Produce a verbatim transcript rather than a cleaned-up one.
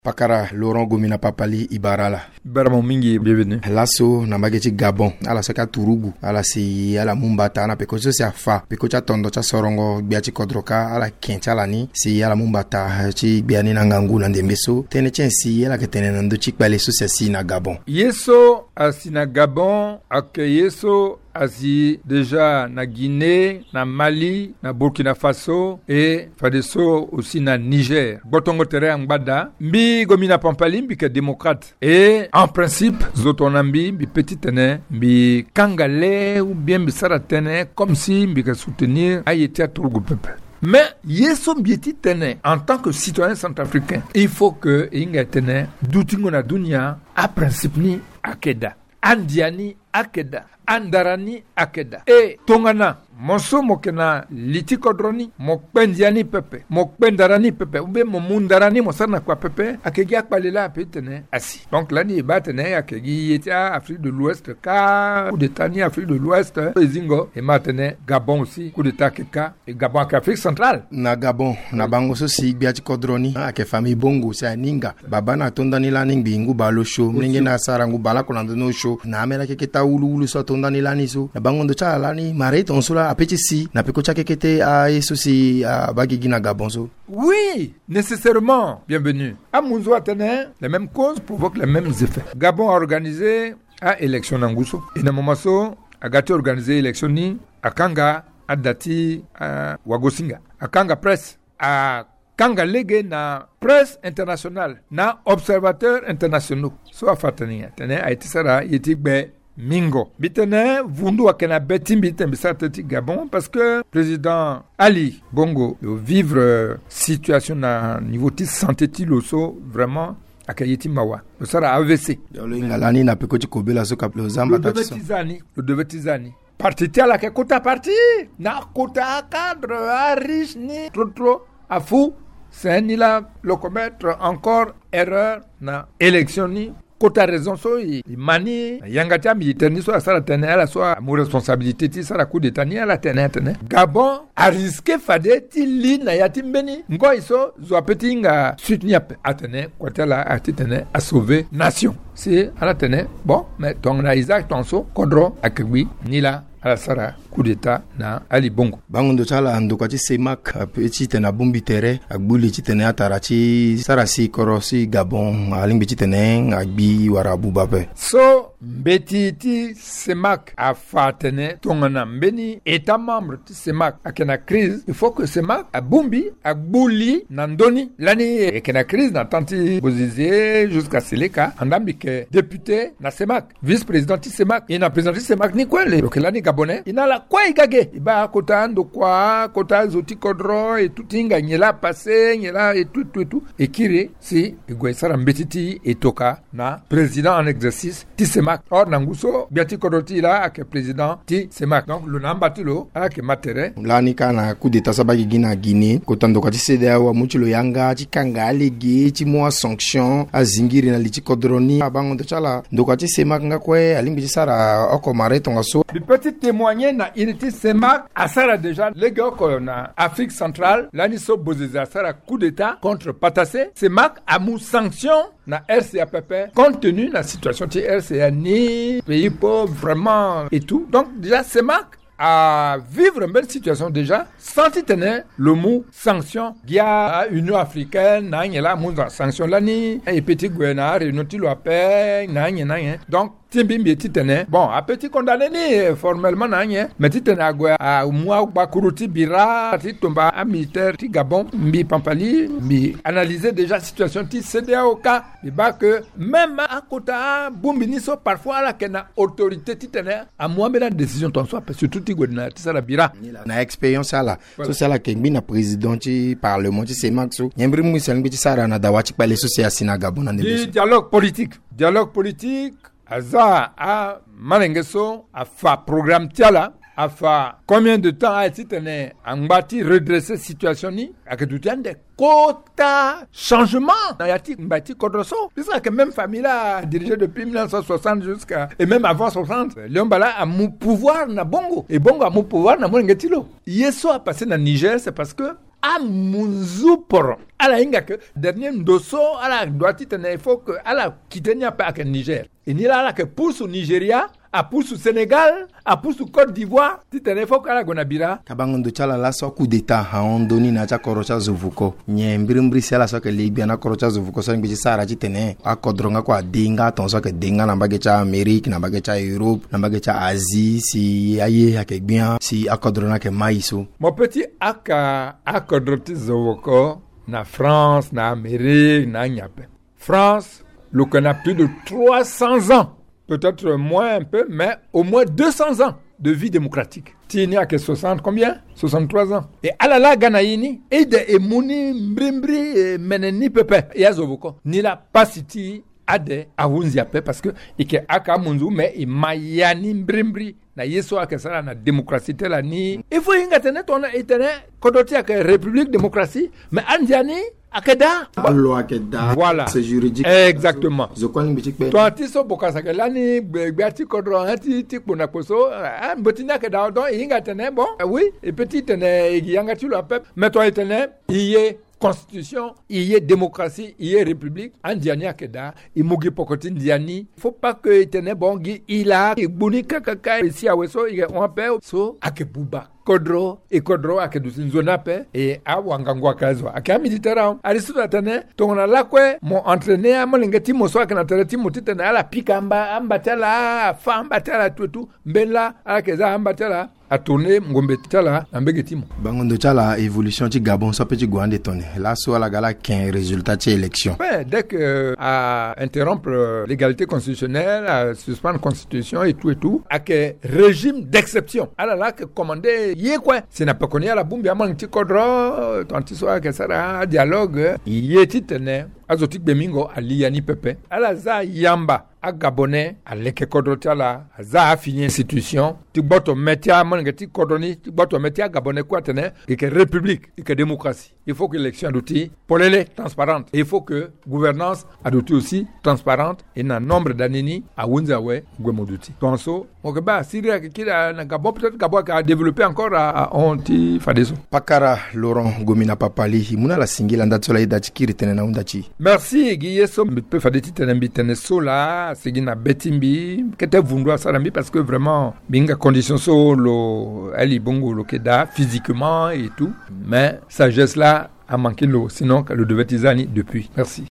Pakara Laurent Gomina Papali Ibarala. Baramo mingi bienvenue. Lasso na mageti Gabon. Ala saka Turugu. Ala si ala Mumbata na pekocho si afa. Pekocha tondo cha sorongo biachi kodroka ala kencha lani si ala Mumbata chi biani na ngangu na ndembeso. Tene chensi ala ketene nando chik bale so si na Gabon. Yeso asina Gabon ake yeso asi déjà na Guinée, na Mali, na Burkina Faso et fadeso aussi na Niger. Botongo tere ngbada mbi Gomina Pampali mbi ke démocrate et en principe zotonambi mbi petit tene mbi kangale ou bien mbi saratene comme si mbi ke soutenir ayeti aturgu pepe. Mais yeso mbieti tene en tant que citoyen centrafricain, il faut que inga tene dutingo na dunia a principe ni akeda. Andiani akeda, andarani akeda. E tongana monso mokena litikodroni mokpendiani pepe, mokpendarani pepe, ube momundarani mosana kwa pepe, akegi akbalela petene asi. Donc là ni batene akegi yetia Afrique de l'Ouest ka, coup d'état ni Afrique de l'Ouest, ezingo et matene Gabon aussi, coup d'état keka et Gabon ak Afrique centrale. Na Gabon, na bango so si biati kodroni, ake famille bongo sa ninga. Baba na tondani la ning bingu balo show, mlinge na sarangu bala konando no show. Na amela keketa ulu ulu so tondani la niso. Na bango ndo cha la ni mare tonsula apeti si na pekocha kekete a yeso si a bagigi na Gabon so. Oui, nécessairement. Bienvenue. À Mounzo Atene, les mêmes causes provoquent les mêmes effets. Gabon a organisé à élection Nangousso. Et na Momaso a gâté organisé élection ni à Kanga, à Dati, à Wagosinga. À Kanga Presse, à Kanga Lege na presse internationale, na observateurs internationaux. So a fatani atene a été sara yetigbe Mingo. Bitene, vundu akena beti bitembe satati Gabon parce que président Ali Bongo vivre euh, situation na niveau de santé tiloso vraiment akayeti mawa. Le sara A V C. Le ngalani na pekoti kobela so kaplo zamba tatso. Le devetizani, le devetizani. Parti tia ke kota parti na kota cadre a riche ni trop trop a fou. C'est ni la le commettre encore erreur na élection ni kota raison so i mani yangata militaire so asara tene ala so mo responsabilité ti sara coup d'état ni ala tene tene Gabon a risqué fade ti li na yati mbeni ngo iso zo petit nga soutenir atene kotela atene a sauver nation c'est ala tene bon mais ton na Isaac Tonso kodro akwi ni la ala sara coup d'état na Ali Bongo bango ndo chala ndo kwati semak petit tena bumbi tere agbuli ti tene atarachi sara si korosi Gabon alimbi ti tene agbi warabu bape so mbeti ti semak a fatene tongana mbeni état membre ti semak akena crise il faut que semak a bumbi agbuli na ndoni lani akena crise na tanti bozizie jusqu'à Seleka andambi ke député na semak vice-président ti semak ina président ti semak ni kwele lani gabonais inala kwa igage iba kota ndo kwa kota zoti kodro et tout inga nyela passé nyela et tout tout tout et kire si igwesara mbetiti etoka na président en exercice ti semak or nanguso biati kodoti la ak président ti semak donc le nambatilo ak matere lani kana coup d'état sabagi gina Guinée kota ndo kwati C D A O muchilo yanga ti kanga alege ti mo sanction azingiri na liti kodroni abango ndo chala ndo kwati semak ngakwe alimbi sara okomare tonga so petit témoigner na unité Semak asara déjà les gars na Afrique centrale lani so bozeza asara coup d'état contre Patassé Semak a mou sanction na R C A P P compte tenu la situation de R C A ni pays pauvre vraiment et tout donc déjà Semak à vivre une belle situation déjà sans tenir le mot sanction guia Union africaine na la mot sanction lani et petit gouvernement réunion ti lo paix na na donc timbimbi titene bon a petit condamné ni formellement na nye mais titene agwa a mwa bakuruti bira ti tomba a militaire ti Gabon mbi Pampali mbi analyser déjà situation ti C D A O ka bi ba que même à kota bumbi ni so parfois la kena autorité titene a mwa bela décision ton soit surtout ti godina ti sala bira na expérience ala so sala kengbi na président ti parlement ti Semak so nyembri mu selngi ti sara na dawachi pale so se asina Gabon na ndebe dialogue politique dialogue politique Aza a Malengeso a fait programme tiala a fait combien de temps a été tenu en bâti redresser situation ni a que tout de quota changement na yati mbati kodroso puisque même famille là dirigé depuis mille neuf cent soixante jusqu'à et même avant soixante Léombala a mon pouvoir na Bongo et Bongo a mon pouvoir na Mwengetilo yeso a passé na Niger c'est parce que a munzupor ala inga que dernier ndoso ala doiti tene il faut que ala kitenya pa ke Niger et ni la que pour au Nigeria a pour au Sénégal a pour au Côte d'Ivoire ti tene il faut kala gonabira kabangondo chala la so coup d'état ha ondoni na cha korocha zovuko nye mbirimbri sala so ke libya na korocha zovuko so ngi sara ti tene akodronga kwa dinga ton so ke dinga na mbage cha Amerique na mbage cha Europe na mbage cha Asie si aye ake bien si akodrona ke maiso mon petit aka akodroti zovuko na France, na Amérique, na Nyape. France, le qu'on a plus de trois cents ans, peut-être moins un peu, mais au moins deux cents ans de vie démocratique. Tini a que soixante, combien? soixante-trois ans. Et alala ganaïni, et de emuni, mbrimbri, meneni pepe, et azovoko. Ni la pasiti ade awunziape, parce que, ike aka munzu, mais i mayani mbrimbri. Na yeso akesala na démocratie tela ni il faut inga tene tona itene kodoti ak république démocratie mais andiani akeda allo akeda voilà c'est juridique exactement je connais bitik be toi ti so boka sakelani gbeati kodro ati ti pona poso an botina akeda donc inga tene bon oui et petit tene yanga tu le peuple mais toi itene iye constitution, il y a démocratie, il y a république. En Diani Akeda, il mugi pokoti Diani. Faut pas que il bon il a boni kaka ici à Weso, il on appelle so akebuba. Kodro et Kodro akedusin zonape et a wangangwa kazo. Aka militaire Aristote tane tongona lakwe mon entraîneur molingati mo so akana tereti motitana ala pikamba ambatala famba tala tout tout mbela akeza ambatala a tourné ngombe tala ambegetimo bangondo tala évolution ti Gabon so petit gwande tonne là so la gala quinze résultats ti élection ouais, dès que euh, à interrompre euh, l'égalité constitutionnelle à suspendre constitution et tout et tout à que régime d'exception ala là que commander yé quoi c'est n'a pas connu la bombe ya man ti kodro tanti so que ça dialogue yé ti tene azotik bemingo aliani pepe ala za yamba a Gabonais a leke kodrotala za a fini institution ti boto metia mon ti kodoni ti boto metia Gabonais quoi tene que république et que démocratie il faut que l'élection adouti polele transparente il faut que gouvernance adouti aussi transparente et na nombre d'années a wunzawe gwemoduti tonso on que ba siria que kila na Gabon peut-être Gabon a développé encore à onti fadeso pakara Laurent Gomina Papali muna la singila ndatsola idati kiri tene na undachi merci Guyeso peut fadeti tene mbitene sola segina betimbi kete vundwa sarambi parce que vraiment binga condition so lo ali bongo lo keda physiquement et tout mais sagesse là a manqué l'eau sinon le devait tisani depuis merci.